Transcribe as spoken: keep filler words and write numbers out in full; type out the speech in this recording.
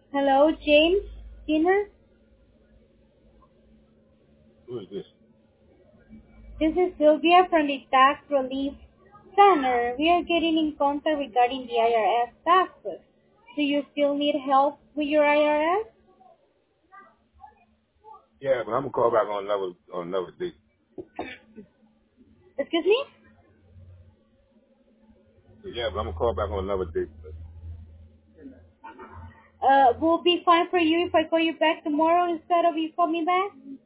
Hello, James Skinner. Who is this? This is Sylvia from the Tax Relief Center. We are getting in contact regarding the I R S taxes. Do you still need help with your I R S? Yeah, but I'm gonna call back on another on another date. Excuse me? Yeah, but I'm gonna call back on another date. Uh, will it be fine for you if I call you back tomorrow instead of you call me back?